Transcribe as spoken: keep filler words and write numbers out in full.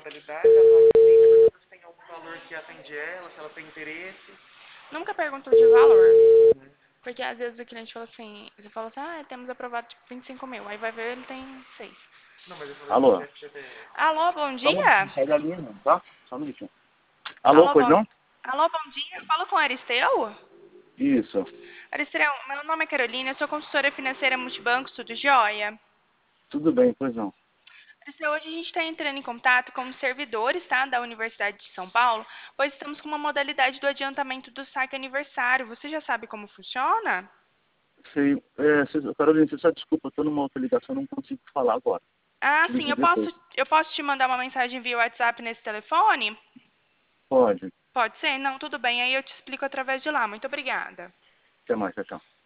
modalidade, ela liga, pergunta se tem algum valor que atende ela, se ela tem interesse. Nunca perguntou de valor. Uhum. Porque às vezes o cliente fala assim, você fala assim, ah, temos aprovado tipo vinte e cinco mil. Aí vai ver, ele tem seis. Não, mas eu falei assim, Alô? F G T S. Alô, bom Só um minutinho, dia? sai da linha não, tá? Só um minutinho. Alô, Alô, pois bom, não? alô, bom dia. Falo com o Aristeu? Isso. Aristeu, meu nome é Carolina, eu sou consultora financeira multibanco, tudo jóia? Tudo bem, pois não. Aristeu, hoje a gente está entrando em contato com os servidores, tá, da Universidade de São Paulo, pois estamos com uma modalidade do adiantamento do saque aniversário. Você já sabe como funciona? Sei, é, cê- Carolina, você só desculpa, eu tô numa outra ligação, não consigo falar agora. Ah, Te sim, ligo eu posso, depois. eu posso te mandar uma mensagem via WhatsApp nesse telefone? Pode. Pode ser? Não, tudo bem, aí eu te explico através de lá. Muito obrigada. Até mais, tchau, tchau.